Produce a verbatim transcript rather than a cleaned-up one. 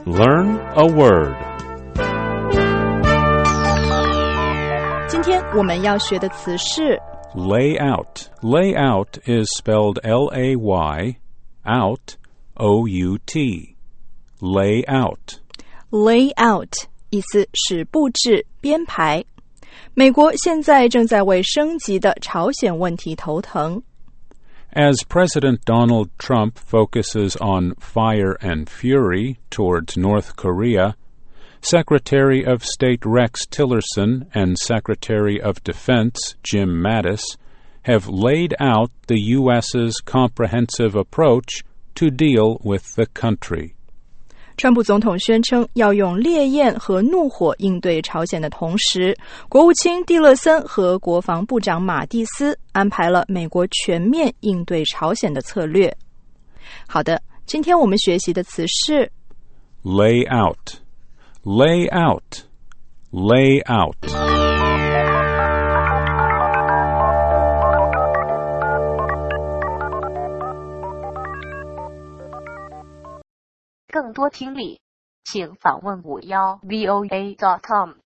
Learn a word. 今天我们要学的词是 Lay out. Lay out is spelled L A Y, out, O U T. Lay out. lay out 意思是布置编排。美国现在正在为升级的朝鲜问题头疼。 As President Donald Trump focuses on fire and fury towards North Korea, Secretary of State Rex Tillerson and Secretary of Defense Jim Mattis have laid out the U S's comprehensive approach to deal with the country. 川普总统宣称要用烈焰和怒火应对朝鲜的同时，国务卿蒂勒森和国防部长马蒂斯安排了美国全面应对朝鲜的策略。好的，今天我们学习的词是 Lay out. Lay out. Lay out. 更多听力，请访问五幺 V O A dot com。